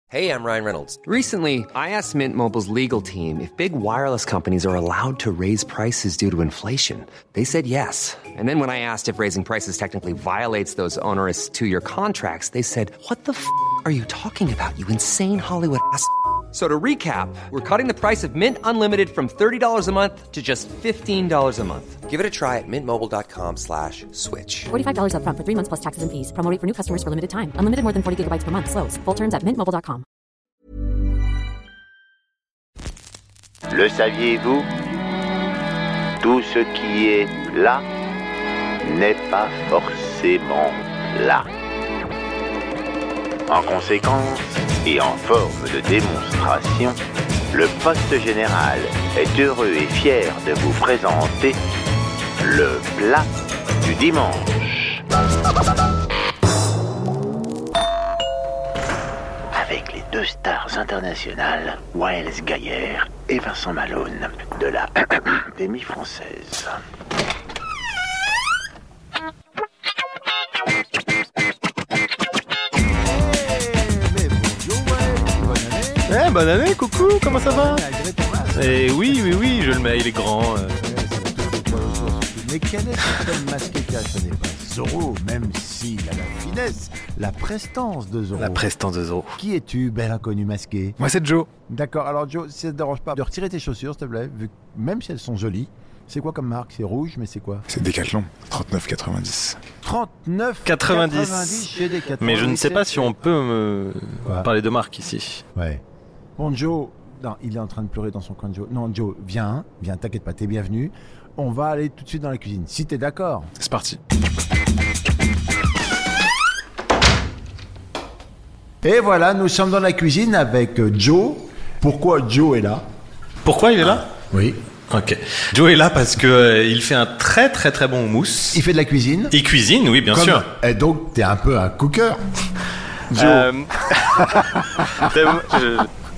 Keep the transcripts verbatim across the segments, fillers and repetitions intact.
Hey, I'm Ryan Reynolds. Recently, I asked Mint Mobile's legal team if big wireless companies are allowed to raise prices due to inflation. They said yes. And then when I asked if raising prices technically violates those onerous two-year contracts, they said, what the f*** are you talking about, you insane Hollywood ass f- So to recap, we're cutting the price of Mint Unlimited from thirty dollars a month to just fifteen dollars a month. Give it a try at mintmobile.com slash switch. forty-five dollars up front for three months plus taxes and fees. Promo rate for new customers for limited time. Unlimited more than forty gigabytes per month. Slows full terms at mint mobile dot com. Le saviez-vous? Tout ce qui est là n'est pas forcément là. En conséquence, et en forme de démonstration, le poste général est heureux et fier de vous présenter le plat du dimanche. Avec les deux stars internationales, Waels Gaillère et Vincent Malone, de la Académie française. Eh, bonne année, coucou, comment ça va? Eh oui, oui, oui, je le mets, il est grand. Euh... Mais quel est cet homme masqué là? Ce n'est pas Zorro, même s'il a la finesse, la prestance de Zorro. La prestance de Zorro. Qui es-tu, bel inconnu masqué? Moi, c'est Joe. D'accord, alors Joe, si ça te dérange pas de retirer tes chaussures, s'il te plaît, vu que même si elles sont jolies. C'est quoi comme marque? C'est rouge, mais c'est quoi? C'est Decathlon, trente-neuf quatre-vingt-dix. trente-neuf quatre-vingt-dix. Chez Decathlon. Mais je ne sais pas si on peut me ouais. parler de marque ici. Ouais. Bon, Joe, non, il est en train de pleurer dans son coin, Joe. Non, Joe, viens, viens, t'inquiète pas, t'es bienvenu. On va aller tout de suite dans la cuisine, si t'es d'accord. C'est parti. Et voilà, nous sommes dans la cuisine avec Joe. Pourquoi Joe est là? Pourquoi il est là? Oui. Ok. Joe est là parce que euh, il fait un très très très bon houmous. Il fait de la cuisine. Il cuisine, oui, bien Comme... sûr. Et donc, t'es un peu un cooker. Joe. Euh... je...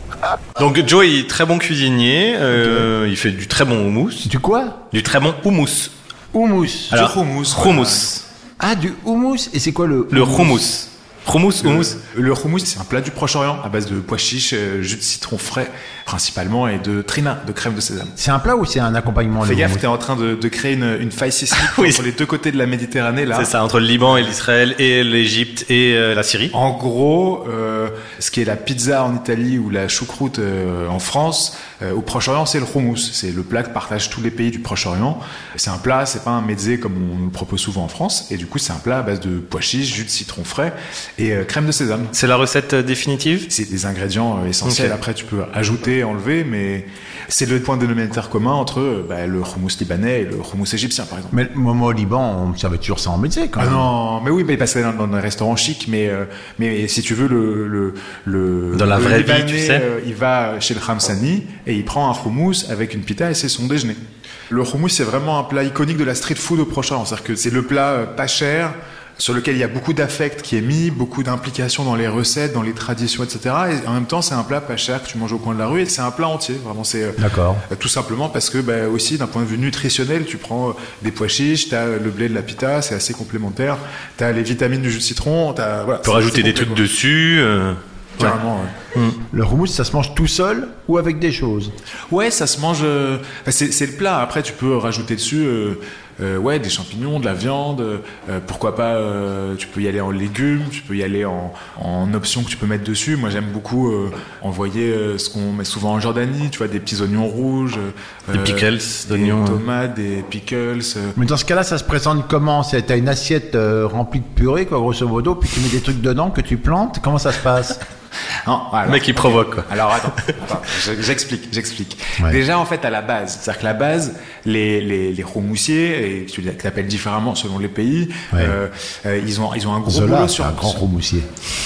Donc Joe est très bon cuisinier. Euh, okay. Il fait du très bon houmous. Du quoi? Du très bon houmous. Houmous. Alors, du houmous. Houmous. Ah, du houmous. Et c'est quoi le? Le houmous. Houmous, houmous. Le, le houmous, c'est un plat du Proche-Orient à base de pois chiches, euh, jus de citron frais principalement et de trina, de crème de sésame. C'est un plat ou c'est un accompagnement? Fais gaffe, t'es en train de, de créer une, une faille sismique oui. entre les deux côtés de la Méditerranée là. C'est ça, entre le Liban et l'Israël et l'Égypte et euh, la Syrie. En gros, euh, ce qui est la pizza en Italie ou la choucroute euh, en France, euh, au Proche-Orient, c'est le houmous. C'est le plat que partagent tous les pays du Proche-Orient. C'est un plat, c'est pas un mezzé comme on le propose souvent en France. Et du coup, c'est un plat à base de pois chiches, jus de citron frais et euh, crème de sésame. C'est la recette définitive? C'est des ingrédients essentiels. Okay. Après, tu peux ajouter, enlever, mais c'est le point dénominateur commun entre bah, le houmous libanais et le houmous égyptien, par exemple. Mais moi, au Liban, on savait toujours ça en mezzé, quand même. Ah non, mais oui, mais parce que dans, dans un restaurant chic, mais euh, mais si tu veux le le le dans la le vraie Libanais, vie, tu sais, euh, il va chez le Khamsani et il prend un houmous avec une pita et c'est son déjeuner. Le houmous, c'est vraiment un plat iconique de la street food au Proche-Orient, c'est-à-dire que c'est le plat euh, pas cher, sur lequel il y a beaucoup d'affect qui est mis, beaucoup d'implication dans les recettes, dans les traditions, et cetera. Et en même temps, c'est un plat pas cher que tu manges au coin de la rue et c'est un plat entier. Vraiment, c'est D'accord. Euh, tout simplement parce que bah, aussi d'un point de vue nutritionnel, tu prends des pois chiches, t'as le blé de la pita, c'est assez complémentaire. T'as les vitamines du jus de citron. T'as voilà. Tu peux rajouter des trucs dessus. Euh... Carrément, ouais. Mmh. Le houmous, ça se mange tout seul ou avec des choses? Ouais, ça se mange. Euh... Enfin, c'est, c'est le plat. Après, tu peux rajouter dessus. Euh... Euh, ouais, des champignons, de la viande, euh, pourquoi pas, euh, tu peux y aller en légumes, tu peux y aller en, en options que tu peux mettre dessus. Moi, j'aime beaucoup euh, envoyer euh, ce qu'on met souvent en Jordanie, tu vois, des petits oignons rouges, euh, des pickles d'oignons, des tomates, des pickles. Euh. Mais dans ce cas-là, ça se présente comment? C'est, t'as une assiette euh, remplie de purée, quoi, grosso modo, puis tu mets des trucs dedans que tu plantes. Comment ça se passe? Non, alors, le mec il provoque quoi. Alors attends, attends j'explique, j'explique. Ouais. Déjà en fait à la base, c'est-à-dire que la base, les les les houmoussiers, et tu l'appelles différemment selon les pays, ouais. euh, euh, ils ont ils ont un gros Zola, boulot c'est sur un grand houmoussier.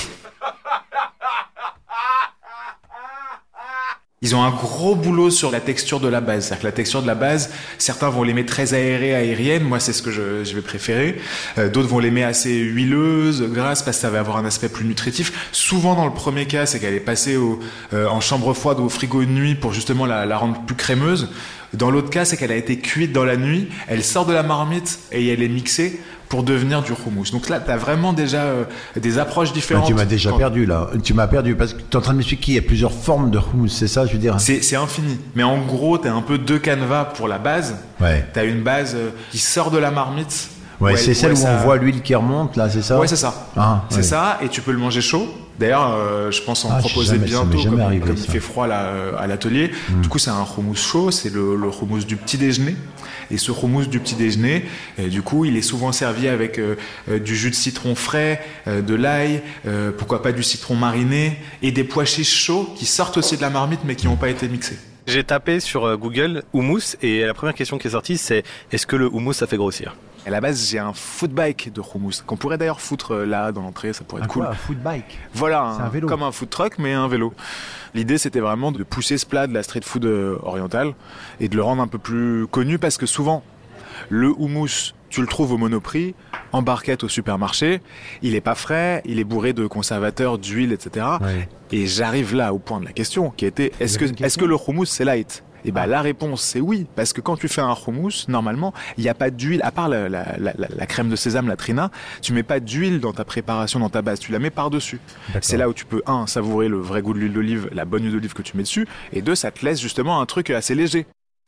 Ils ont un gros boulot sur la texture de la base. C'est-à-dire que la texture de la base, certains vont l'aimer très aérée, aérienne. Moi, c'est ce que je, je vais préférer. Euh, d'autres vont l'aimer assez huileuse, grasse, parce que ça va avoir un aspect plus nutritif. Souvent, dans le premier cas, c'est qu'elle est passée au, euh, en chambre froide ou au frigo une nuit pour justement la, la rendre plus crémeuse. Dans l'autre cas, c'est qu'elle a été cuite dans la nuit, elle sort de la marmite et elle est mixée pour devenir du houmous. Donc là, tu as vraiment déjà euh, des approches différentes. Ah, tu m'as déjà Quand... perdu là. Tu m'as perdu parce que tu es en train de m'expliquer qu'il y a plusieurs formes de houmous, c'est ça, je veux dire. C'est, c'est infini. Mais en gros, tu as un peu deux canevas pour la base. Ouais. Tu as une base euh, qui sort de la marmite. Ouais, où c'est elle, celle où où ça... on voit l'huile qui remonte là, c'est ça. Ouais, c'est ça. Ah, c'est ouais. ça, et tu peux le manger chaud. D'ailleurs, euh, je pense en Ah, proposer jamais, ça m'est bientôt, jamais comme, arrivé, comme ça. il fait froid là, euh, à l'atelier. Mm. Du coup, c'est un houmous chaud, c'est le, le houmous du petit déjeuner. Et ce houmous du petit déjeuner, et du coup, il est souvent servi avec euh, euh, du jus de citron frais, euh, de l'ail, euh, pourquoi pas du citron mariné, et des pois chiches chauds qui sortent aussi de la marmite mais qui n'ont pas été mixés. J'ai tapé sur Google houmous et la première question qui est sortie c'est est-ce que le houmous ça fait grossir ? À la base, j'ai un food bike de houmous qu'on pourrait d'ailleurs foutre euh, là dans l'entrée, ça pourrait être Un cool. quoi, un food bike. Voilà, C'est un- un vélo. comme un food truck mais un vélo. L'idée c'était vraiment de pousser ce plat de la street food euh, orientale et de le rendre un peu plus connu parce que souvent le houmous, tu le trouves au Monoprix, en barquette au supermarché, il est pas frais, il est bourré de conservateurs, d'huile, et cetera. Ouais. Et j'arrive là au point de la question qui était est-ce que, avez une question est-ce que le houmous c'est light ? Et ben Ah. la réponse c'est oui, parce que quand tu fais un houmous, normalement, il n'y a pas d'huile, à part la, la, la, la crème de sésame, la trina, tu mets pas d'huile dans ta préparation, dans ta base, tu la mets par-dessus. D'accord. C'est là où tu peux, un, savourer le vrai goût de l'huile d'olive, la bonne huile d'olive que tu mets dessus, et deux, ça te laisse justement un truc assez léger.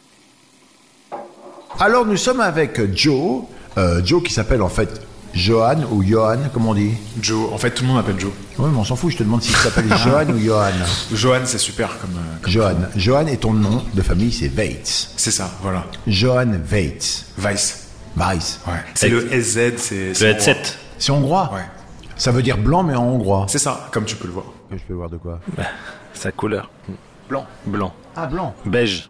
Alors nous sommes avec Joe, euh, Joe qui s'appelle en fait Johan ou Johan, comme on dit. Joe, en fait tout le monde m'appelle Joe. Oui, mais on s'en fout, je te demande s'il s'appelle Johan ou Johan. Johan c'est super comme... euh, comme Johan. Johan et ton nom de famille c'est Weitz. C'est ça, voilà. Johan Weitz. Weiss. Weiss. Ouais. C'est le S Z, c'est... c'est Le hongrois. headset. C'est hongrois. Ouais. Ça veut dire blanc mais en hongrois. C'est ça, comme tu peux le voir. Je peux voir de quoi. Sa couleur. Blanc. Blanc. Ah, blanc. Beige.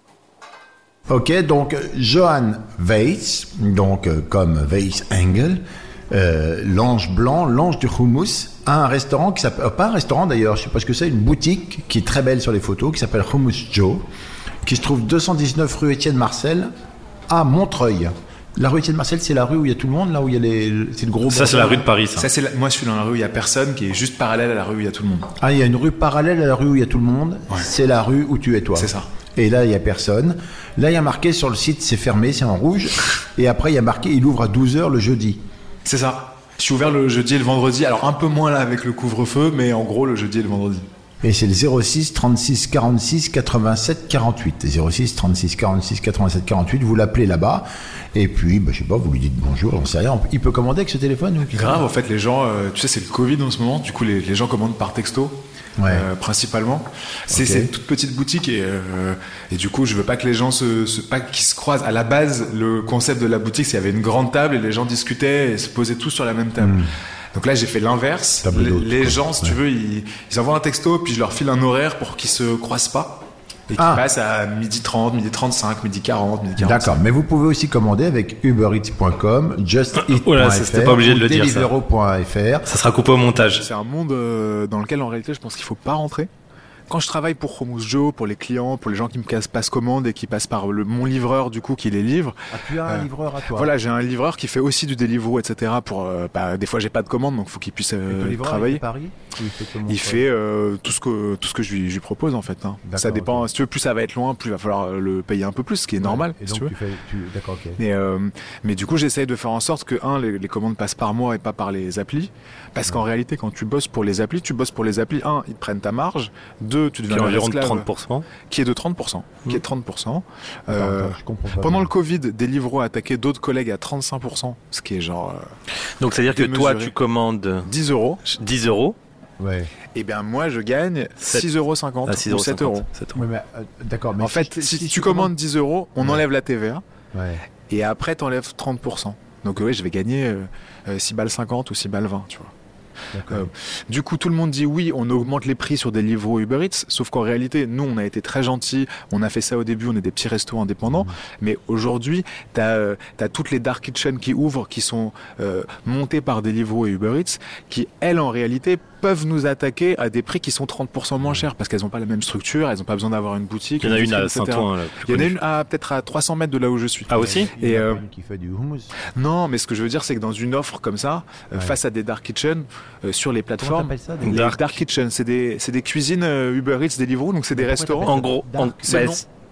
Ok, donc Johan Weitz, donc euh, comme Weiss Engel, euh, l'ange blanc, l'ange du houmous, a un restaurant qui s'appelle, euh, pas un restaurant d'ailleurs, je sais pas ce que c'est, une boutique qui est très belle sur les photos, qui s'appelle Hummus Joe, qui se trouve deux cent dix-neuf rue Étienne Marcel à Montreuil. La rue Étienne Marcel, c'est la rue où il y a tout le monde, là où il y a les, c'est le gros. Ça c'est la bordel. rue de Paris ça. Ça, c'est la- Moi je suis dans la rue où il n'y a personne, qui est juste parallèle à la rue où il y a tout le monde. Ah, il y a une rue parallèle à la rue où il y a tout le monde. Ouais. C'est la rue où tu es toi. C'est ça. Et là, il n'y a personne. Là, il y a marqué sur le site, c'est fermé, c'est en rouge. Et après, il y a marqué, il ouvre à douze heures le jeudi. C'est ça. Je suis ouvert le jeudi et le vendredi, alors un peu moins là avec le couvre-feu, mais en gros le jeudi et le vendredi. Et c'est le zéro six trente-six quarante-six quatre-vingt-sept quarante-huit. zéro six trente-six quarante-six quatre-vingt-sept quarante-huit, vous l'appelez là-bas. Et puis, bah, je sais pas, vous lui dites bonjour, j'en sais rien. Il peut commander avec ce téléphone ou... Grave, en fait, les gens, euh, tu sais, c'est le Covid en ce moment, du coup, les, les gens commandent par texto. Ouais. Euh, principalement, c'est Ok. c'est une toute petite boutique et, euh, et du coup je veux pas que les gens se, se pas qu'ils se croisent. À la base, le concept de la boutique, c'est qu'il y avait une grande table et les gens discutaient et se posaient tous sur la même table. Donc là, j'ai fait l'inverse. Table Les, d'hôte, les quoi. gens, si tu veux, ils, ils envoient un texto puis je leur file un horaire pour qu'ils se croisent pas et qu'ils Ah. passent à midi trente, midi trente-cinq, midi quarante, midi quarante. D'accord, mais vous pouvez aussi commander avec uber eats point com, just eat point f r Oh là, c'était pas obligé de ou le dire, ça. deliveroo point f r. Ça sera coupé au montage. C'est un monde euh, dans lequel en réalité je pense qu'il faut pas rentrer. Quand je travaille pour Hummus Joe, pour les clients, pour les gens qui me cassent- passent commande et qui passent par le, mon livreur du coup qui les livre. Ah, tu as un Euh, livreur à toi. Voilà, j'ai un livreur qui fait aussi du Deliveroo, et cetera. Pour, euh, bah, des fois j'ai pas de commande donc faut qu'il puisse Et ton euh, livreur, travailler. il fait Paris ou il fait comment, Il toi fait euh, tout ce que tout ce que je lui, je lui propose en fait. Hein. D'accord, Ça dépend. ok. Si tu veux, plus ça va être loin, plus il va falloir euh, le payer un peu plus, ce qui est normal. Et si donc, tu veux. tu fais. Tu... D'accord, ok. Mais, euh, mais du coup, j'essaye de faire en sorte que, un, les, les commandes passent par moi et pas par les applis. Parce qu'en réalité, quand tu bosses pour les applis, tu bosses pour les applis. Un, ils te prennent ta marge. Deux, tu Qui deviens est environ de esclave, trente pour cent. qui est de trente pour cent. Qui est de trente pour cent. Euh, Attends, attends, je comprends pas. pendant le Covid, Deliveroo a attaqué d'autres collègues à trente-cinq pour cent. Ce qui est genre euh, Donc c'est à dire que toi Démesuré. tu commandes dix euros. dix euros. Ouais. Et bien, moi, je gagne Sept. six euros cinquante à six ou euros. sept euros. Ouais, mais, euh, d'accord, mais En fait, je- si, je tu commandes dix euros, on Ouais. enlève la T V A. Ouais. Et après, t'enlèves trente pour cent. Donc, oui, je vais gagner euh, euh, six balles cinquante ou six balles vingt, tu vois. D'accord. Euh, du coup, tout le monde dit oui, on augmente les prix sur des Deliveroo Uber Eats, sauf qu'en réalité, nous, on a été très gentils, on a fait ça au début, on est des petits restos indépendants, mais aujourd'hui, t'as euh, t'as toutes les dark kitchens qui ouvrent, qui sont euh, montées par Deliveroo et Uber Eats, qui, elles, en réalité, peuvent nous attaquer à des prix qui sont trente pour cent moins chers, parce qu'elles n'ont pas la même structure, elles n'ont pas besoin d'avoir une boutique. Il y en a une à et cetera. Saint-Ouen. la plus Il y en a connue. une à peut-être à trois cents mètres de là où je suis. Ah aussi Il y Et en a euh, une qui fait du hummus. non, mais ce que je veux dire, c'est que dans une offre comme ça, euh, Ouais. face à des dark kitchen, euh, sur les Comment plateformes, t'appelles ça, des les dark- dark, kitchen, c'est des, c'est des cuisines euh, Uber Eats, Deliveroo, donc c'est des Mais pourquoi restaurants. t'appelles En gros, Dark, en- c'est le bah, nom. c'est-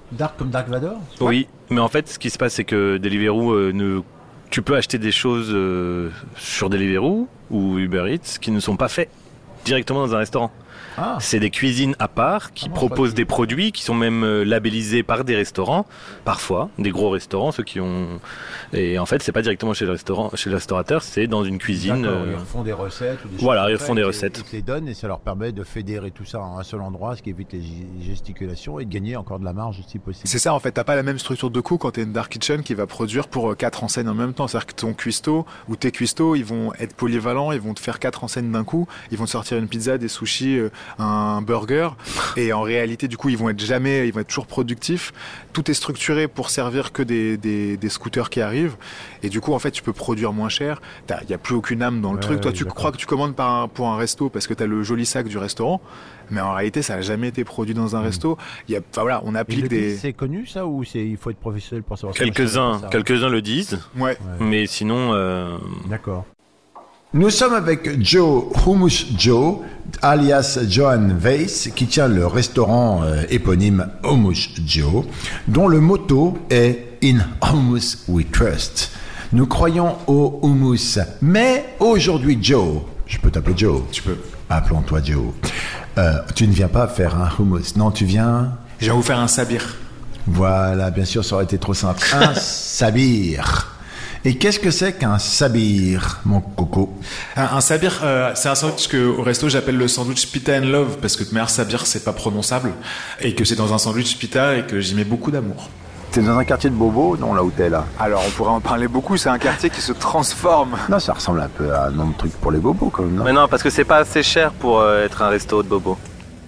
Dark comme Dark Vador? Oui, mais en fait, ce qui se passe, c'est que Deliveroo euh, ne... Tu peux acheter des choses euh, sur Deliveroo ou Uber Eats qui ne sont pas faits directement dans un restaurant. Ah. C'est des cuisines à part qui ah bon, proposent des produits qui sont même euh, labellisés par des restaurants, parfois, des gros restaurants, ceux qui ont... Et en fait, c'est pas directement chez le restaurant, chez le restaurateur, c'est dans une cuisine. D'accord, euh... ils refont des recettes. Ou des voilà, ils refont des recettes. Ils te les donnent et ça leur permet de fédérer tout ça en un seul endroit, ce qui évite les gesticulations et de gagner encore de la marge si possible. C'est ça, en fait, t'as pas la même structure de coût quand t'es une dark kitchen qui va produire pour quatre enseignes en même temps. C'est-à-dire que ton cuistot ou tes cuistots, ils vont être polyvalents, ils vont te faire quatre enseignes d'un coup, ils vont te sortir une pizza, des sushis, un burger, et en réalité, du coup, ils vont être jamais, ils vont être toujours productifs. Tout est structuré pour servir que des, des, des scooters qui arrivent, et du coup, en fait, tu peux produire moins cher. Il n'y a plus aucune âme dans le ouais, truc. Toi, tu d'accord. crois que tu commandes par un, pour un resto parce que tu as le joli sac du restaurant, mais en réalité, ça n'a jamais été produit dans un mmh. resto. Il y a, enfin voilà, on applique des. C'est connu ça ou c'est il faut être professionnel pour savoir? Quelques-uns, ça, quelques-uns le disent. Ouais. ouais. Mais sinon. Euh... D'accord. Nous sommes avec Joe Hummus Joe, alias Johan Weiss, qui tient le restaurant euh, éponyme Hummus Joe, dont le motto est In Hummus We Trust. Nous croyons au hummus, mais aujourd'hui Joe, je peux t'appeler Joe? Tu peux. Appelons-toi Joe. Euh, tu ne viens pas faire un hummus, non, tu viens... Je viens vous faire un sabir. Voilà, bien sûr, ça aurait été trop simple. Un sabir. Et qu'est-ce que c'est qu'un sabir, mon coco? Un, un sabir, euh, c'est un sandwich que au resto j'appelle le sandwich pita and love, parce que de manière sabir c'est pas prononçable, et que c'est dans un sandwich pita et que j'y mets beaucoup d'amour. T'es dans un quartier de bobo, non, là où t'es là? Alors on pourrait en parler beaucoup, c'est un quartier qui se transforme. Non, ça ressemble un peu à un nom de truc pour les bobos quand même, non? Mais non, parce que c'est pas assez cher pour euh, être un resto de bobo.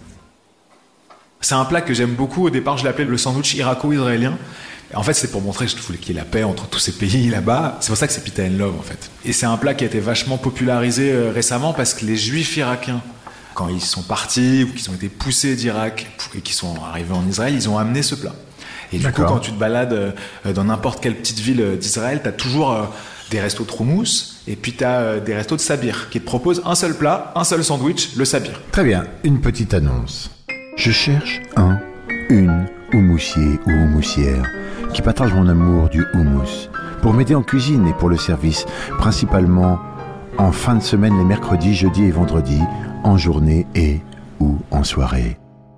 C'est un plat que j'aime beaucoup, au départ je l'appelais le sandwich irako-israélien. En fait, c'est pour montrer que je voulais qu'il y ait la paix entre tous ces pays là-bas. C'est pour ça que c'est Pita and Love, en fait. Et c'est un plat qui a été vachement popularisé euh, récemment parce que les juifs irakiens, quand ils sont partis ou qu'ils ont été poussés d'Irak et qu'ils sont arrivés en Israël, ils ont amené ce plat. Et du D'accord. coup, quand tu te balades euh, dans n'importe quelle petite ville d'Israël, t'as toujours euh, des restos de houmous et puis t'as euh, des restos de sabir qui te proposent un seul plat, un seul sandwich, le sabir. Très bien, une petite annonce. Je cherche un, une houmoussier ou houmoussière qui partage mon amour du houmous, pour m'aider en cuisine et pour le service, principalement en fin de semaine les mercredis, jeudis et vendredis, en journée et ou en soirée.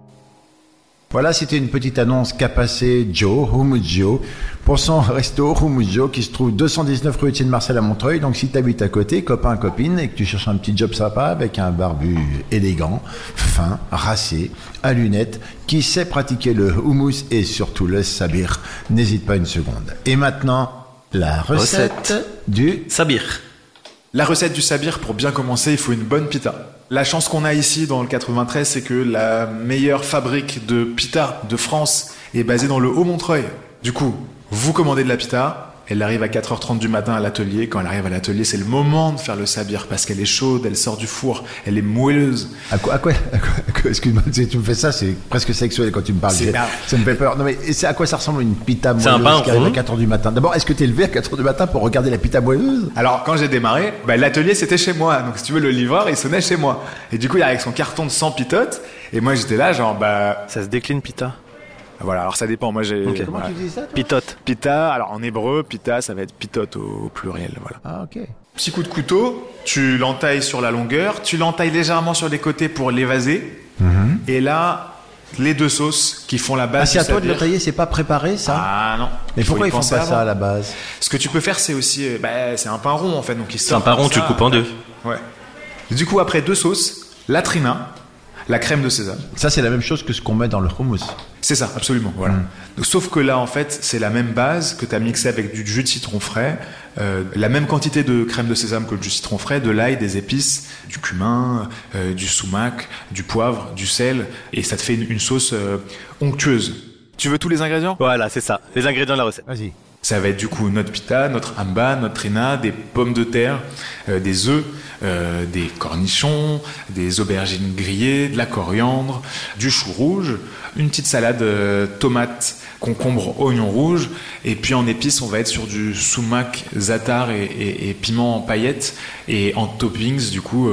Voilà, c'était une petite annonce qu'a passé Joe, Hummus Joe, pour son resto Hummus Joe qui se trouve deux cent dix-neuf rue Étienne Marcel à Montreuil. Donc si tu habites à côté, copain, copine, et que tu cherches un petit job sympa avec un barbu élégant, fin, racé, à lunettes, qui sait pratiquer le hummus et surtout le sabir, n'hésite pas une seconde. Et maintenant, la recette, recette du sabir. La recette du sabir, pour bien commencer, il faut une bonne pita. La chance qu'on a ici dans le quatre-vingt-treize, c'est que la meilleure fabrique de pita de France est basée dans le Haut-Montreuil. Du coup, vous commandez de la pita, elle arrive à quatre heures trente du matin à l'atelier. Quand elle arrive à l'atelier, c'est le moment de faire le sabir parce qu'elle est chaude, elle sort du four, elle est moelleuse. À quoi, à quoi, à quoi, à quoi excuse-moi, si tu me fais ça, c'est presque sexuel quand tu me parles. C'est, ça me fait peur. Non mais c'est à quoi ça ressemble une pita moelleuse qui arrive à quatre heures du matin? D'abord, est-ce que t'es levé à quatre heures du matin pour regarder la pita moelleuse? Alors, quand j'ai démarré, bah, l'atelier c'était chez moi. Donc, si tu veux, le livreur, il sonnait chez moi. Et du coup, il arrive avec son carton de cent pitotes. Et moi, j'étais là, genre, bah. Ça se décline pita. Voilà, alors ça dépend. Moi, j'ai. Okay. Comment voilà. Tu dis ça? Toi pitote. Pita, alors en hébreu, pita, ça va être pitote au, au pluriel, voilà. Ah, ok. Petit coup de couteau, tu l'entailles sur la longueur, tu l'entailles légèrement sur les côtés pour l'évaser. Mm-hmm. Et là, les deux sauces qui font la base. Ah, c'est à toi de le tailler, c'est pas préparé, ça? Ah non. Mais pourquoi ils font pas avant. Ça à la base? Ce que tu peux faire, c'est aussi, bah, c'est un pain rond en fait, donc il C'est un pain rond, tu coupes en deux. Ouais. Du coup, après deux sauces, la trina, la crème de sésame. Ça, c'est la même chose que ce qu'on met dans le hummus. C'est ça, absolument. Voilà. Mm. Donc, sauf que là, en fait, c'est la même base que tu as mixé avec du jus de citron frais, euh, la même quantité de crème de sésame que le jus de citron frais, de l'ail, des épices, du cumin, euh, du sumac, du poivre, du sel, et ça te fait une, une sauce euh, onctueuse. Tu veux tous les ingrédients? Voilà, c'est ça. Les ingrédients de la recette. Vas-y. Ça va être du coup notre pita, notre amba, notre trina, des pommes de terre, euh, des œufs, euh, des cornichons, des aubergines grillées, de la coriandre, du chou rouge, une petite salade euh, tomate, concombre, oignon rouge, et puis en épices on va être sur du sumac, za'atar et, et, et piment en paillettes, et en toppings du coup euh,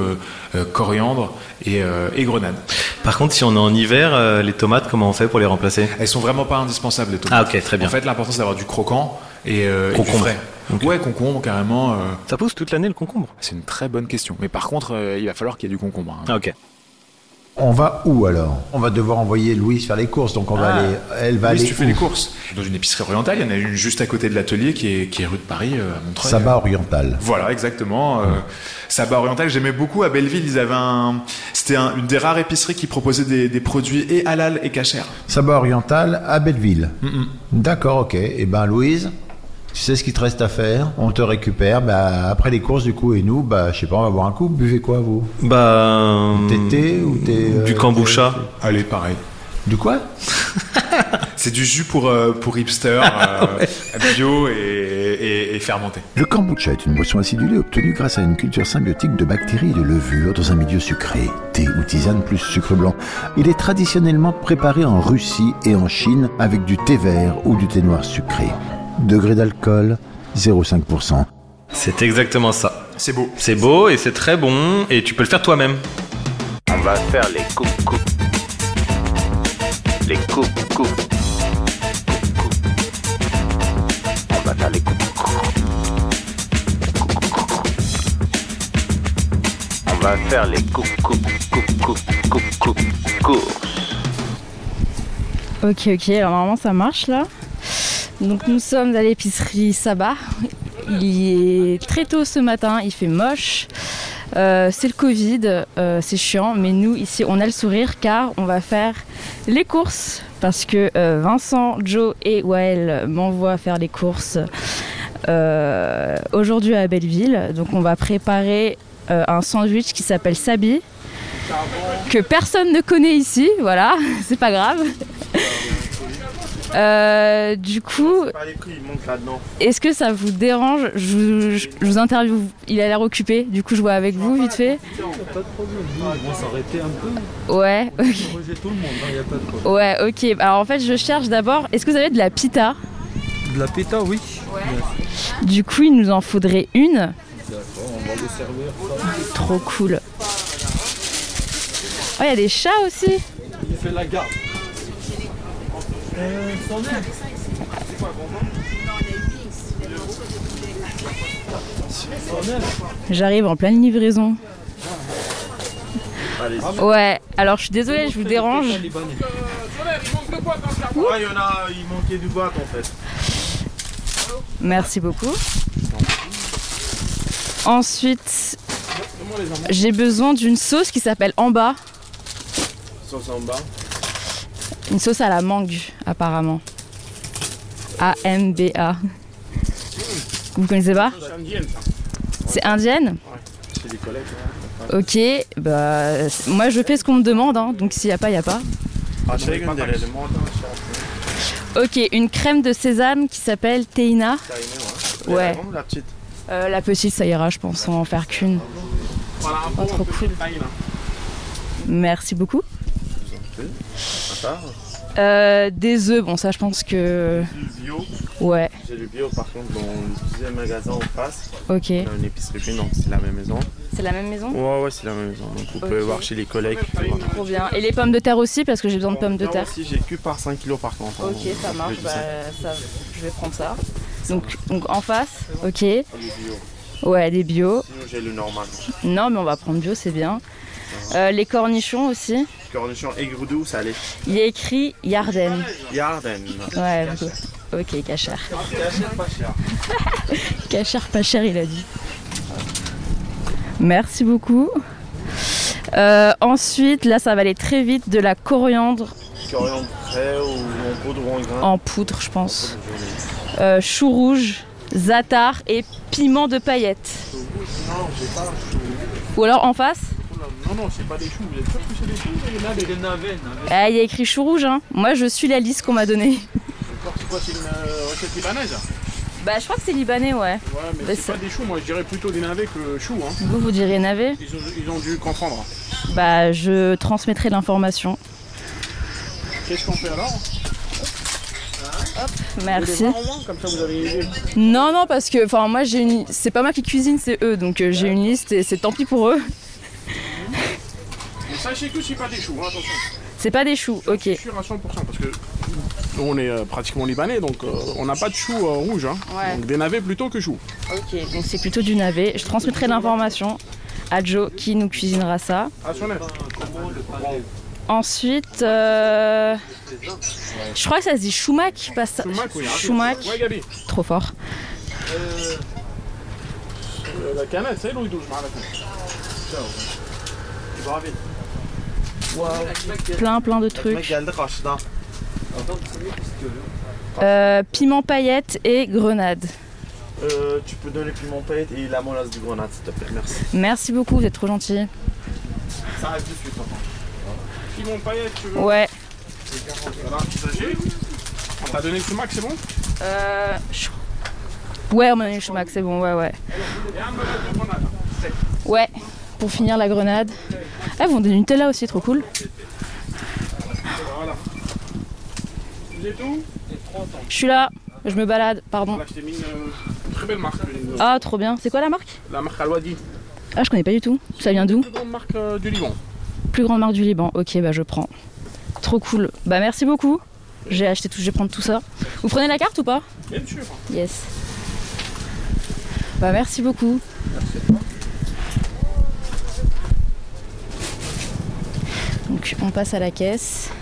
euh, coriandre et, euh, et grenade. Par contre, si on est en hiver, euh, les tomates, comment on fait pour les remplacer? Elles sont vraiment pas indispensables, les tomates. Ah ok, très bien. En fait, l'important c'est d'avoir du croquant et, euh, et du Concombre. frais. Okay. Ouais, concombre carrément. Euh... Ça pousse toute l'année le concombre? C'est une très bonne question. Mais par contre, euh, il va falloir qu'il y ait du concombre. Hein. Ah ok. On va où alors? On va devoir envoyer Louise faire les courses, donc on va Ah. aller. Elle va Louise, aller. tu fais où? les courses dans une épicerie orientale. Il y en a une juste à côté de l'atelier qui est, qui est rue de Paris euh, à Montreuil. Sabah oriental. Voilà, exactement. Euh, Sabah oriental, j'aimais beaucoup. À Belleville, ils avaient un. C'était un, une des rares épiceries qui proposait des, des produits et halal et kasher. Sabah oriental à Belleville. Mm-mm. D'accord, ok. Et ben Louise, tu sais ce qu'il te reste à faire? On te récupère. Bah, après les courses, du coup, et nous, bah, je sais pas, on va boire un coup. Buvez quoi, vous? Bah. T'es thé ou t'es. Du euh, kombucha. Allez, pareil. Du quoi? C'est du jus pour, euh, pour hipster, euh, bio et, et, et fermenté. Le kombucha est une boisson acidulée obtenue grâce à une culture symbiotique de bactéries et de levures dans un milieu sucré, thé ou tisane plus sucre blanc. Il est traditionnellement préparé en Russie et en Chine avec du thé vert ou du thé noir sucré. Degré d'alcool, zéro virgule cinq pour cent. C'est exactement ça. C'est beau. C'est beau et c'est très bon et tu peux le faire toi-même. On va faire les coupes coupes. Les coupes coupes. On va faire les coupes coupes. On va faire les coupes coupes coupes coupes coupes coupes courses. Ok, ok, alors normalement ça marche là. Donc nous sommes à l'épicerie Sabah. Il est très tôt ce matin, il fait moche. Euh, c'est le Covid, euh, c'est chiant, mais nous ici on a le sourire car on va faire les courses. Parce que euh, Vincent, Joe et Wael m'envoient faire les courses euh, aujourd'hui à Belleville. Donc on va préparer euh, un sandwich qui s'appelle Sabi, que personne ne connaît ici, voilà, c'est pas grave. Euh, du coup, est-ce que ça vous dérange? je vous, je, je vous interviewe, il a l'air occupé, du coup je vois avec vous vite fait. Pas de problème, on va s'arrêter un peu. Ouais, ok. Tout le monde, il n'y a pas de problème. Ouais, ok. Alors en fait, je cherche d'abord, est-ce que vous avez de la pita? De la pita, oui. Ouais. Du coup, il nous en faudrait une. D'accord, on va le servir ça. Trop cool. Oh, il y a des chats aussi. Il fait la garde. Euh, son aide. J'arrive en pleine livraison. Ouais, alors je suis désolée, je vous dérange. Ah, il y en a, il manquait du bac en fait. Merci beaucoup. Ensuite, j'ai besoin d'une sauce qui s'appelle Amba. Sauce en bas. Une sauce à la mangue, apparemment. A M B A. Vous connaissez pas? C'est indienne ça. C'est indienne? Ouais, c'est des collègues. Ok, bah moi je fais ce qu'on me demande, hein, donc s'il n'y a pas, il n'y a pas. Ok, une crème de sésame qui s'appelle Teina. Ouais. La petite. Euh, la petite, ça ira, je pense, on va en faire qu'une. Oh, trop cool. Merci beaucoup. Euh, des œufs, bon ça je pense que... Du bio. Ouais. J'ai du bio par contre dans le deuxième magasin en face. Ok. On a une épicerie fine, donc c'est la même maison. C'est la même maison? Ouais ouais c'est la même maison, donc vous okay. pouvez voir chez les collègues. Trop bien. Et les pommes de terre aussi parce que j'ai besoin de pommes de terre. Aussi j'ai que par cinq kilos par contre. Ok hein, ça marche, bah, ça, je vais prendre ça. Donc, donc en face, ok. Des bio. Ouais des bio. Sinon j'ai le normal. Non mais on va prendre bio, c'est bien. Euh, les cornichons aussi. Cornichons aigre doux salé. Il y a écrit Yarden. Yarden. Ouais, ok, cachère. Cachère pas cher. Cachère pas cher, il a dit. Merci beaucoup. Euh, ensuite, là, ça va aller très vite, de la coriandre. Coriandre frais ou en poudre ou en grain? En poudre, je pense. Euh, chou rouge, za'atar et piment de paillettes. Chou rouge, non, j'ai pas. Ou alors en face? Non, non, c'est pas des choux, vous êtes sûr que c'est des choux? Il y en a des navets. Ah, il y a écrit chou rouge, hein. Moi, je suis la liste qu'on m'a donnée. C'est quoi, c'est une euh, recette libanaise? Bah, je crois que c'est libanais, ouais. Ouais, mais bah, c'est pas des choux, moi je dirais plutôt des navets que choux. Hein. Vous, vous diriez navet? Ils ont, ils ont dû comprendre. Bah, je transmettrai l'information. Qu'est-ce qu'on fait alors? Hop, merci. Vous moins, comme ça vous avez une idée. Non, non, parce que enfin moi j'ai une, c'est pas moi qui cuisine, c'est eux, donc euh, j'ai une liste et c'est tant pis pour eux. Sachez que c'est pas des choux, hein, attention. C'est pas des choux, ok. C'est sûr à cent pour cent parce que nous on est euh, pratiquement libanais donc euh, on n'a pas de choux euh, rouges. Hein. Ouais. Donc des navets plutôt que choux. Ok, donc c'est plutôt du navet. Je transmettrai l'information à Joe qui nous cuisinera ça. À son aise. Ensuite, euh, je crois que ça se dit choumac, pas ça. Choumac, oui. Choumac. Ouais, Gabi. Trop fort. Euh, la canette, c'est l'eau douce, Plein, plein de trucs. Euh, piment paillette et grenade. Euh, tu peux donner piment paillette et la molasse du grenade, s'il te plaît. Merci. Merci beaucoup, vous êtes trop gentil. Ça arrive tout de suite. Piment paillette, tu veux? Ouais. Voilà, sachez. On t'a donné le choumac, c'est bon? Euh, chou- ouais, on m'a donné le choumac, c'est bon, ouais, ouais. Et un molasse de grenade. Ouais, pour finir la grenade. Ah, ils vont des Nutella aussi, trop cool. Voilà. Vous êtes où? Je suis là, je me balade, pardon. Là, je t'ai mis une, une très belle marque. Une, Ah, trop bien. C'est quoi la marque? La marque Al-Wadi. Ah, je connais pas du tout. Ça vient d'où? Plus grande marque euh, du Liban. Plus grande marque du Liban. Ok, bah je prends. Trop cool. Bah merci beaucoup. J'ai acheté tout, je vais prendre tout ça. Vous prenez la carte ou pas? Bien sûr. Yes. Bah merci beaucoup. Donc on passe à la caisse.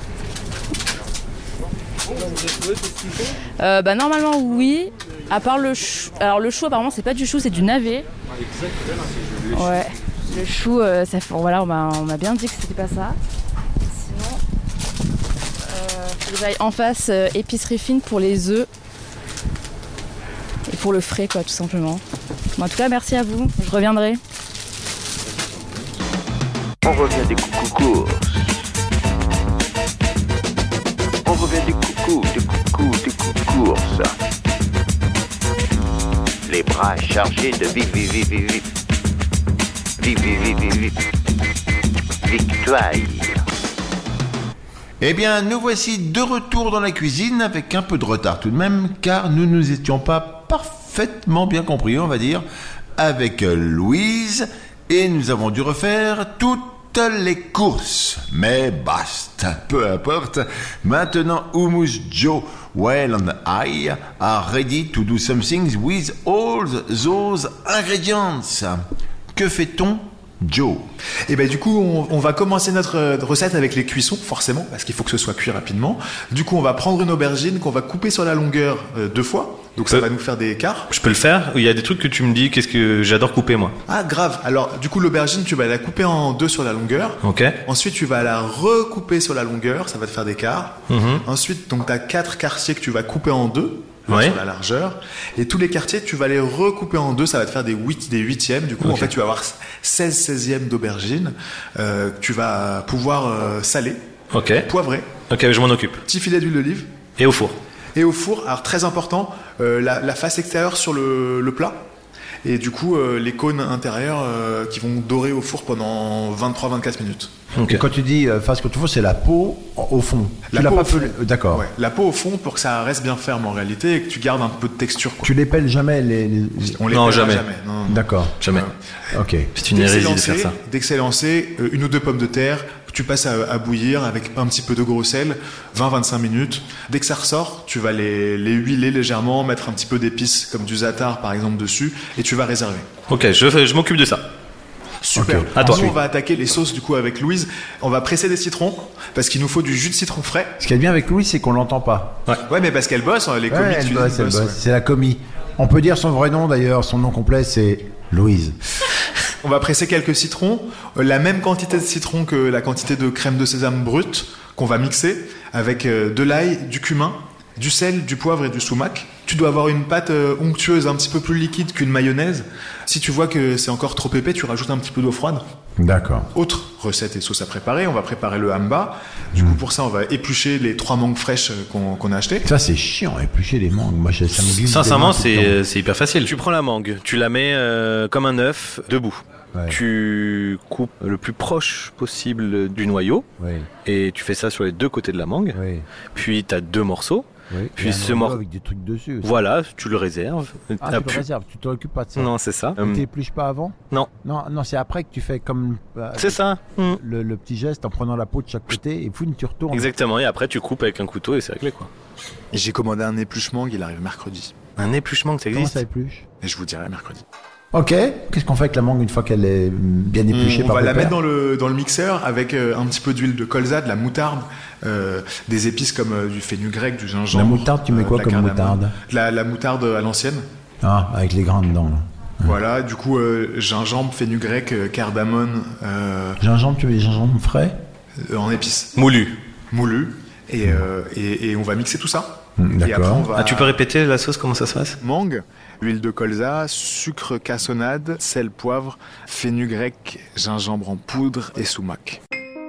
Euh, bah normalement oui. À part le chou. Alors le chou apparemment c'est pas du chou, c'est du navet. Ouais. Le chou, euh, ça fait... voilà, on m'a, on m'a bien dit que c'était pas ça. Sinon, euh, faut que j'aille en face euh, épicerie fine pour les œufs et pour le frais quoi, tout simplement. Bon, en tout cas, merci à vous. Je reviendrai. On revient des coucous courses. On revient des coucous, des coucous, des coucous courses. Les bras chargés de vive, vive, vive, vive. Vive, vive, vive, vive, vive. Victoire. Eh bien, nous voici de retour dans la cuisine avec un peu de retard tout de même, car nous ne nous étions pas parfaitement bien compris, on va dire, avec Louise, et nous avons dû refaire toutes les courses. Mais basta, peu importe. Maintenant, Hummus Joe Well and I are ready to do something with all those ingredients. Que fait-on, Joe? Et ben du coup, on, on va commencer notre euh, recette avec les cuissons, forcément, parce qu'il faut que ce soit cuit rapidement. Du coup, on va prendre une aubergine qu'on va couper sur la longueur euh, deux fois. Donc ça Euh, va nous faire des quarts. Je peux le faire? Il y a des trucs que tu me dis, qu'est-ce que j'adore couper moi. Ah grave. Alors du coup, l'aubergine, tu vas la couper en deux sur la longueur. Ok. Ensuite, tu vas la recouper sur la longueur, ça va te faire des quarts. Mhm. Ensuite, donc tu as quatre quartiers que tu vas couper en deux. Ouais. Sur la largeur, et tous les quartiers tu vas les recouper en deux, ça va te faire des huit, des huitièmes. Du coup Ok. en fait tu vas avoir seize seizièmes d'aubergine euh, que tu vas pouvoir euh, saler, Ok. poivrer, Ok, je m'en occupe. petit filet d'huile d'olive Et au four. et au four. Alors très important, euh, la, la face extérieure sur le, le plat, et du coup euh, les cônes intérieurs euh, qui vont dorer au four pendant vingt-trois à vingt-quatre minutes. Ok. Et quand tu dis euh, face que tu fais, c'est la peau au fond. La tu l'as peau pas au fond. pelé- D'accord. Ouais, la peau au fond pour que ça reste bien ferme en réalité et que tu gardes un peu de texture, quoi. Tu les pelles jamais les. les- On les Non, pèlera jamais. Non, non. D'accord. Jamais. Ok. C'est une Dès que c'est hérésie de lancé, faire ça. Dès que c'est lancé, euh, une ou deux pommes de terre que tu passes à, à bouillir avec un petit peu de gros sel, vingt à vingt-cinq minutes. Dès que ça ressort, tu vas les, les huiler légèrement, mettre un petit peu d'épices comme du za'atar par exemple dessus, et tu vas réserver. Ok, je, fais- je m'occupe de ça. Super. Ok. À toi. Nous, on va attaquer les sauces du coup avec Louise. On va presser des citrons parce qu'il nous faut du jus de citron frais. Ce qui est bien avec Louis, c'est qu'on l'entend pas. Ouais, mais parce qu'elle bosse, hein, les Ouais, comiques. elle tu bosse, dis, elle bossent, bosse. ouais. C'est la commis. On peut dire son vrai nom d'ailleurs. Son nom complet, c'est Louise. On va presser quelques citrons, euh, la même quantité de citron que la quantité de crème de sésame brute qu'on va mixer avec euh, de l'ail, du cumin, du sel, du poivre et du sumac. Tu dois avoir une pâte euh, onctueuse un petit peu plus liquide qu'une mayonnaise. Si tu vois que c'est encore trop épais, tu rajoutes un petit peu d'eau froide. D'accord. Autre recette et sauce à préparer, on va préparer le hamba. Du coup, pour ça, on va éplucher les trois mangues fraîches euh, qu'on qu'on a achetées. Ça, c'est chiant, éplucher les mangues. Moi, je- ça me glisse. Sincèrement, des mains tout le temps. c'est c'est hyper facile. Tu prends la mangue, tu la mets euh, comme un œuf debout. Ouais. Tu coupes le plus proche possible du noyau Oui, et tu fais ça sur les deux côtés de la mangue. oui. Puis tu as deux morceaux. Oui, Puis ce morceau morceau. avec des trucs dessus. Aussi. Voilà, tu le réserves. Ah, tu le réserves, tu t'occupes pas de ça. Non, c'est ça. Tu t'épluches pas avant? Non. Non, non, c'est après que tu fais comme. Euh, c'est ça. Mm. Le, le petit geste en prenant la peau de chaque côté et fouine, tu retournes. Exactement. Et après, tu coupes avec un couteau et c'est réglé, quoi. Et j'ai commandé un épluchement, il arrive mercredi. Un épluchement, que ça Comment existe? ça épluche? Et je vous dirai mercredi. Ok. Qu'est-ce qu'on fait avec la mangue une fois qu'elle est bien épluchée On par va le la père mettre dans le, dans le mixeur avec euh, un petit peu d'huile de colza, de la moutarde, euh, des épices comme euh, du fenugrec, du gingembre. La moutarde, tu mets quoi de la comme cardamome. moutarde? la, la moutarde à l'ancienne. Ah, avec les grains dedans. Là. Voilà, du coup, euh, gingembre, fenugrec, euh, cardamone. Euh, gingembre, tu veux des gingembre frais euh, En épices. Moulu. Moulu. Et, euh, et, et on va mixer tout ça. D'accord. Et après, on va... Ah, tu peux répéter la sauce, comment ça se passe? Mangue, huile de colza, sucre cassonade, sel, poivre, fenugrec, gingembre en poudre et sumac.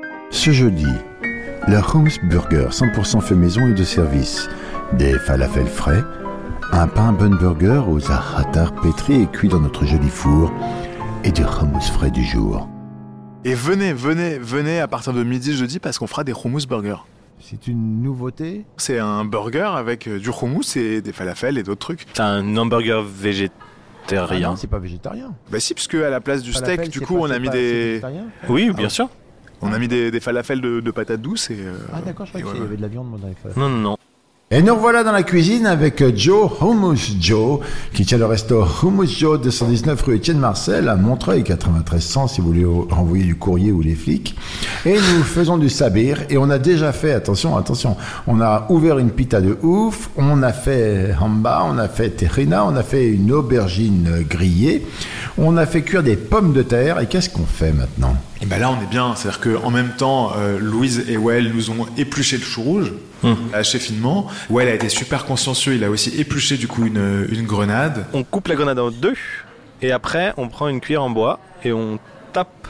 Ce jeudi, le hummus burger cent pour cent fait maison et de service. Des falafels frais, un pain bun burger aux za'atar pétris et cuit dans notre joli four et du hummus frais du jour. Et venez, venez, venez à partir de midi jeudi parce qu'on fera des hummus burgers. C'est une nouveauté? C'est un burger avec du hummus et des falafels et d'autres trucs. C'est un hamburger végétarien. Ah non, c'est pas végétarien. Bah si, parce qu'à la place du Falafel, steak, du c'est coup, pas- on a c'est mis pas- des... c'est végétarien? Oui, bien sûr. On a mis des, des falafels de, de patates douces et... euh, Ah d'accord, je croyais et qu'il y voilà. avait de la viande moi, dans les falafels. Non, non, non. Et nous revoilà dans la cuisine avec Joe, Hummus Joe, qui tient le resto Hummus Joe, deux cent dix-neuf rue Étienne Marcel, à Montreuil, quatre-vingt-treize cents, si vous voulez renvoyer du courrier ou les flics. Et nous faisons du sabir, et on a déjà fait, attention, attention, on a ouvert une pita de ouf, on a fait hamba, on a fait terrina, on a fait une aubergine grillée, on a fait cuire des pommes de terre, et qu'est-ce qu'on fait maintenant? Et ben là, on est bien. C'est-à-dire qu'en même temps, euh, Louise et Well nous ont épluché le chou rouge, Mmh. haché finement. Well a été super consciencieux. Il a aussi épluché du coup une, une grenade. On coupe la grenade en deux et après on prend une cuillère en bois et on tape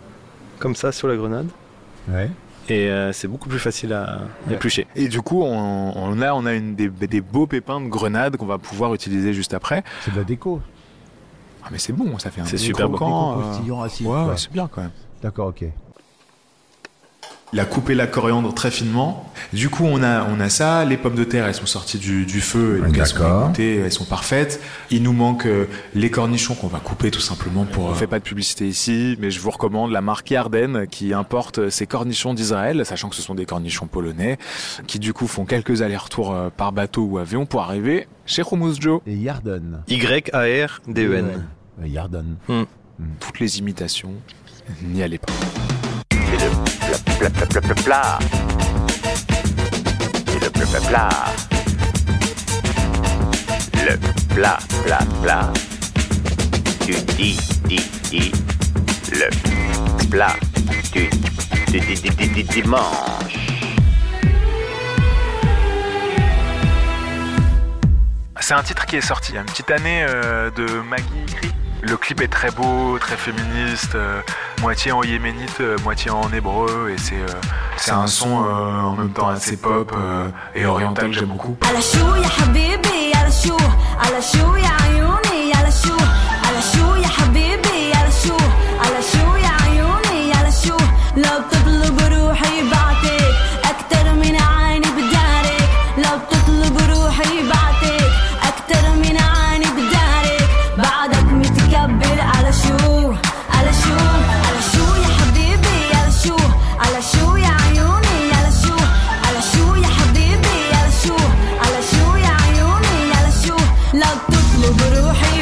comme ça sur la grenade. Ouais. Et euh, c'est beaucoup plus facile à Ouais. éplucher. Et du coup, on, on a, on a une, des, des beaux pépins de grenade qu'on va pouvoir utiliser juste après. C'est de la déco. Ah mais c'est bon, ça fait un C'est bon super bon. croquant, Déco euh, croustillant assis. Ouais, Ouais. ouais, c'est bien quand même. D'accord, ok. Il a coupé la coriandre très finement. Du coup, on a, on a ça. Les pommes de terre, elles sont sorties du, du feu. Et donc elles sont D'accord. égouttées, elles sont parfaites. Il nous manque euh, les cornichons qu'on va couper tout simplement pour... On ne fait pas de publicité ici, mais je vous recommande la marque Yarden qui importe ces cornichons d'Israël, sachant que ce sont des cornichons polonais, qui du coup font quelques allers-retours euh, par bateau ou avion pour arriver chez Hummus Joe. Et Yarden. Y A R D E N. Ouais, Yarden. Toutes les imitations, n'y allez pas. C'est le plat, plat, plat, plat, plat. C'est le plat, plat, plat. Le plat, plat, plat. Tu dis, dis, dis. Le plat du, du, du, du, du, du dimanche. C'est un titre qui est sorti il y a une petite année euh, de Maggie Cree. Le clip est très beau, très féministe, euh, moitié en yéménite, euh, moitié en hébreu, et c'est euh, c'est un son euh, en même temps assez pop euh, et oriental que j'aime beaucoup. على شو يا حبيبي على شو على شو يا عيوني على شو على شو يا حبيبي على شو على شو يا عيوني على شو لو تطلب روحي بعتك أكتر من عيني بدارك لو تطلب روحي بعتك أكتر من عيني بدارك بعدك متكبر على شو على شو على شو يا حبيبي على شو على شو يا عيوني على شو على شو يا حبيبي على شو على شو يا عيوني على شو لو تطلب روحي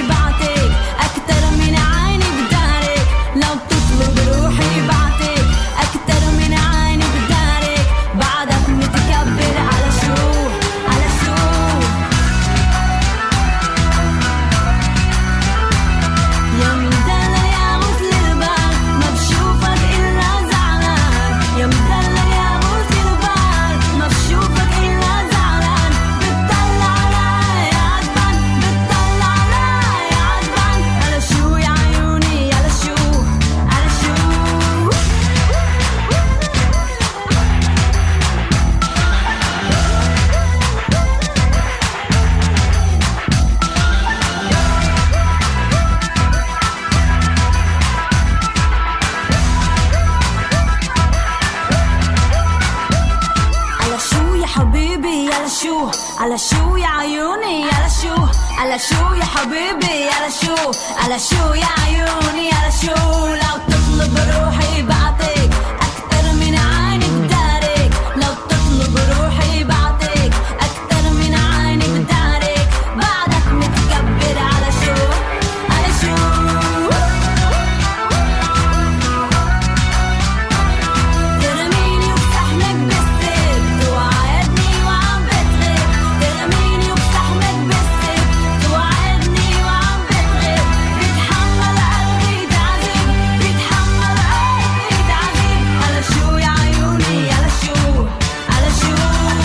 على شو يا عيوني على شو على شو يا حبيبي على شو على شو يا عيوني على شو لو تطلب روحي بعطيك أكتر من عيني بدارك لو تطلب روحي بعطيك أكتر من عيني بدارك بعدك متكبر على شو على شو ترميني وبسحمك بالسيف توعدني وعم بتغيب ترميني وبسحمك بالسيف توعدني وعم بتغيب بيتحمل قلبي تعذيب بيتحمل قلبي تعذيب على شو يا عيوني على شو على شو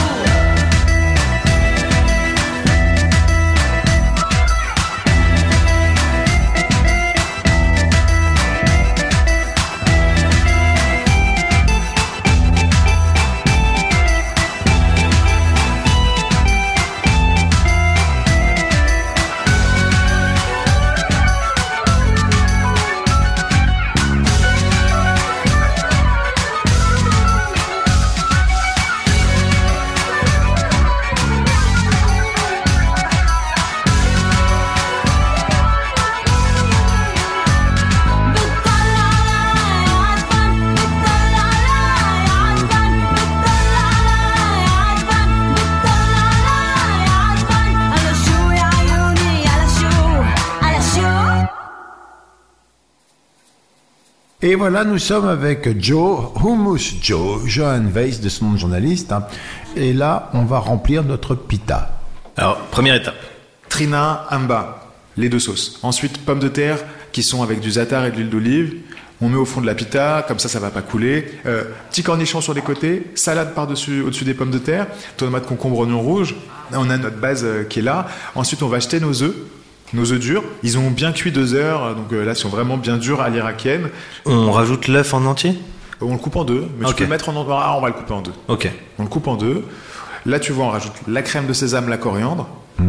Et voilà, nous sommes avec Joe, Hummus Joe, Johan Weiss de son nom de journaliste. Hein. Et là, on va remplir notre pita. Alors, première étape. Trina, amba, les deux sauces. Ensuite, pommes de terre qui sont avec du za'atar et de l'huile d'olive. On met au fond de la pita, comme ça, ça va pas couler. Euh, petit cornichon sur les côtés, salade par-dessus, au-dessus des pommes de terre, tomate, concombre, oignon rouge. On a notre base euh, qui est là. Ensuite, on va acheter nos œufs. Nos œufs durs, ils ont bien cuit deux heures, donc euh, là, ils sont vraiment bien durs à l'irakienne. On rajoute l'œuf en entier ? On le coupe en deux, mais okay. tu peux le mettre en entier. Ah, on va le couper en deux. Ok. On le coupe en deux. Là, tu vois, on rajoute la crème de sésame, la coriandre. Mm.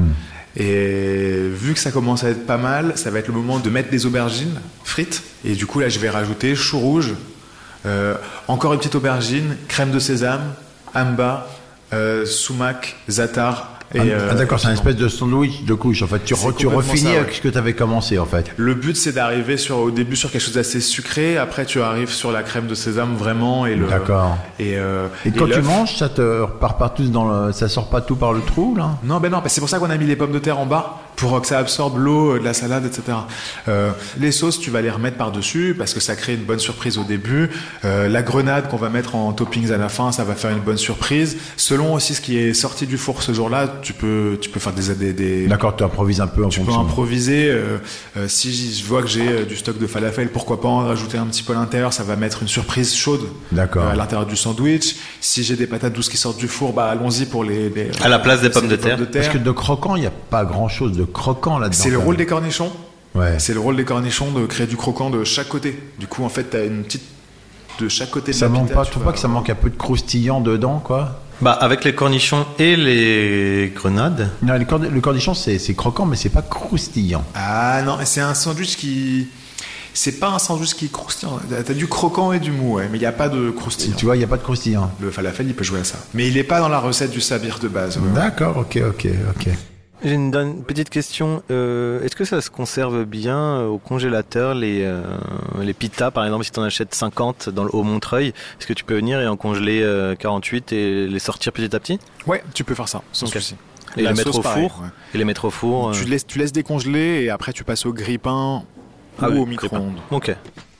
Et vu que ça commence à être pas mal, ça va être le moment de mettre des aubergines frites. Et du coup, là, je vais rajouter chou rouge, euh, encore une petite aubergine, crème de sésame, amba, euh, sumac, za'atar. Et ah, euh, d'accord, c'est un espèce de sandwich de couche. En fait, tu, re, tu refinis ça, ouais. avec ce que tu avais commencé, en fait. Le but, c'est d'arriver sur, au début sur quelque chose d'assez sucré. Après, tu arrives sur la crème de sésame vraiment et le. D'accord. Et, euh, et quand et tu manges, ça te repart partout dans le, ça sort pas tout par le trou, là. Non, ben non, c'est pour ça qu'on a mis les pommes de terre en bas pour que ça absorbe l'eau de la salade, et cetera. Euh, les sauces, tu vas les remettre par dessus parce que ça crée une bonne surprise au début. Euh, la grenade qu'on va mettre en toppings à la fin, ça va faire une bonne surprise. Selon aussi ce qui est sorti du four ce jour-là, tu peux, tu peux faire des, des, des... D'accord, tu improvises un peu en tu fonction. Tu peux improviser. Euh, euh, si je vois que j'ai euh, du stock de falafel, pourquoi pas en rajouter un petit peu à l'intérieur. Ça va mettre une surprise chaude. D'accord. Euh, à l'intérieur du sandwich. Si j'ai des patates douces qui sortent du four, bah allons-y pour les. les à la place des pommes de, pommes terre. de terre. Parce que de croquant, il n'y a pas grand-chose de croquant là-dedans. C'est le rôle des cornichons. Ouais. C'est le rôle des cornichons de créer du croquant de chaque côté. Du coup, en fait, tu as une petite de chaque côté de ça la manque pita. Pas, tu trouves pas que ça manque un peu de croustillant dedans, quoi? Bah, avec les cornichons et les grenades. Non, les corn- le cornichon, c'est, c'est croquant, mais c'est pas croustillant. Ah non, c'est un sandwich qui. C'est pas un sandwich qui est croustillant. T'as du croquant et du mou, ouais, mais il n'y a pas de croustillant. Tu vois, il n'y a pas de croustillant. Le falafel, il peut jouer à ça. Mais il n'est pas dans la recette du sabir de base. Ouais. D'accord, ok, ok, ok. J'ai une, une petite question. Euh, est-ce que ça se conserve bien au congélateur, les, euh, les pitas, par exemple, si tu en achètes cinquante dans le, au Montreuil, est-ce que tu peux venir et en congeler euh, quarante-huit et les sortir petit à petit? Ouais, tu peux faire ça, sans okay. souci. Et, et les mettre au pareil, four ouais. Et les mettre au four. Tu, euh... laisses, tu laisses décongeler et après tu passes au grille-pain ah ou oui, au micro-ondes. Ok.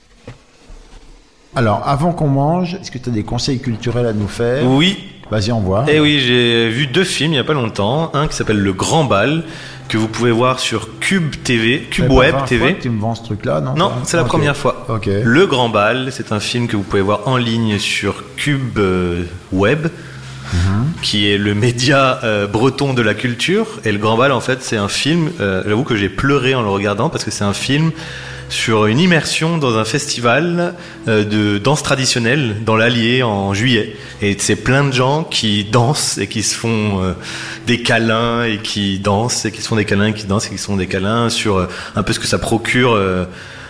Alors, avant qu'on mange, est-ce que tu as des conseils culturels à nous faire? Oui. Vas-y, on voit. Eh oui, j'ai vu deux films il n'y a pas longtemps. Un qui s'appelle Le Grand Bal, que vous pouvez voir sur Cube T V, Cube Web T V. Que tu me vends ce truc-là, non? Non, c'est la okay. première fois. Okay. Le Grand Bal, c'est un film que vous pouvez voir en ligne sur Cube euh, Web, mm-hmm. qui est le média euh, breton de la culture. Et Le Grand Bal, en fait, c'est un film, euh, j'avoue que j'ai pleuré en le regardant, parce que c'est un film sur une immersion dans un festival euh, de danse traditionnelle dans l'Allier en juillet. Et c'est plein de gens qui dansent et qui se font euh, des câlins et qui dansent et qui se font des câlins et qui dansent et qui se font des câlins sur euh, un peu ce que ça procure euh,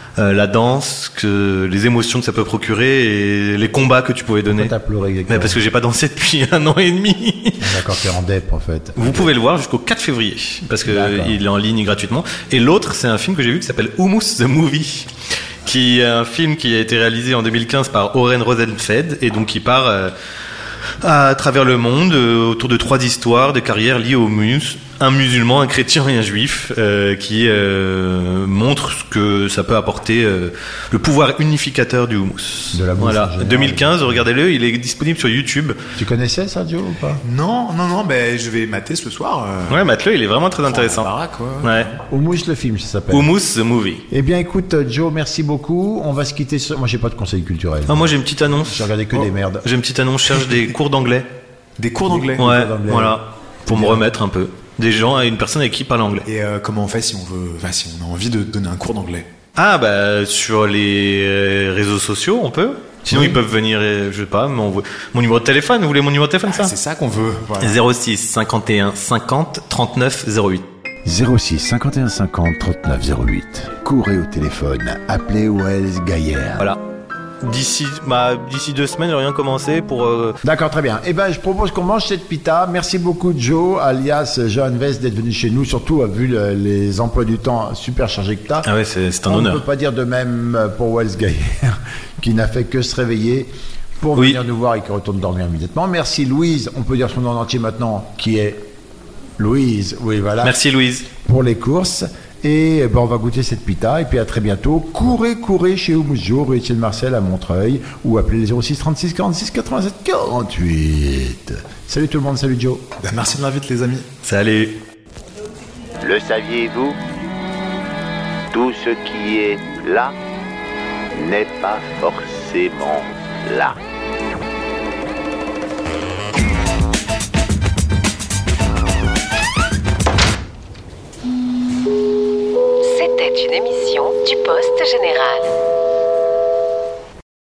euh, la danse, que les émotions que ça peut procurer et les combats que tu pouvais donner. Pourquoi t'as pleuré exactement? Mais parce que j'ai pas dansé depuis un an et demi. D'accord, t'es en dep en fait. Vous pouvez le voir jusqu'au quatre février parce que D'accord. il est en ligne gratuitement. Et l'autre, c'est un film que j'ai vu qui s'appelle Hummus the Movie, qui est un film qui a été réalisé en deux mille quinze par Oren Rosenfeld et donc qui part euh, à travers le monde euh, autour de trois histoires de carrières liées au hummus. Un musulman, un chrétien et un juif euh, qui euh, montrent ce que ça peut apporter, euh, le pouvoir unificateur du hummus. De la bouffe voilà. en général. deux mille quinze, regardez-le, il est disponible sur YouTube. Tu connaissais ça, Joe, ou pas? Non, non, non, ben je vais mater ce soir. Euh... Ouais, mate-le, il est vraiment très intéressant. Baraque, ouais. Ouais. Hummus le film, ça s'appelle. Hummus the Movie. Eh bien, écoute, Joe, merci beaucoup. On va se quitter sur... Moi, j'ai pas de conseil culturel. Ah, moi, j'ai une petite annonce. J'ai regardé que Oh. des merdes. J'ai une petite annonce, je cherche des cours d'anglais. Des cours d'anglais. Ouais, cours d'anglais. voilà. Pour me remettre un peu. Des gens, une personne avec qui parle anglais. Et euh, comment on fait si on veut, enfin, si on a envie de donner un cours d'anglais? Ah, bah, sur les euh, réseaux sociaux, on peut. Sinon, Oui. ils peuvent venir, euh, je sais pas, mon, mon numéro de téléphone. Vous voulez mon numéro de téléphone, ça? Ah, c'est ça qu'on veut. Voilà. zéro six cinquante et un cinquante trente-neuf zéro huit. zéro six cinquante et un cinquante trente-neuf zéro huit. Courez au téléphone, appelez Wells Gaillard. Voilà. D'ici, bah, d'ici deux semaines, j'ai rien commencé pour. Euh... D'accord, très bien. Eh ben, je propose qu'on mange cette pita. Merci beaucoup, Joe, alias Johan Vest, d'être venu chez nous, surtout vu le- les emplois du temps super chargés que t'as. Ah ouais, c'est, c'est un On honneur. ne peut pas dire de même pour Wells Gaillard, qui n'a fait que se réveiller pour Oui. venir nous voir et qui retourne dormir immédiatement. Merci, Louise. On peut dire son nom en entier maintenant, qui est Louise. Oui, voilà. Merci, Louise. Pour les courses. Et eh ben, on va goûter cette pita. Et puis à très bientôt. Courez, courez chez Hummus Joe, rue Étienne Marcel à Montreuil. Ou appelez les zéro six trente-six quarante-six quatre-vingt-sept quarante-huit. Salut tout le monde, salut Joe. Ben, merci de l'invite, les amis. Salut. Le saviez-vous? Tout ce qui est là n'est pas forcément là. C'était une émission du Poste Général.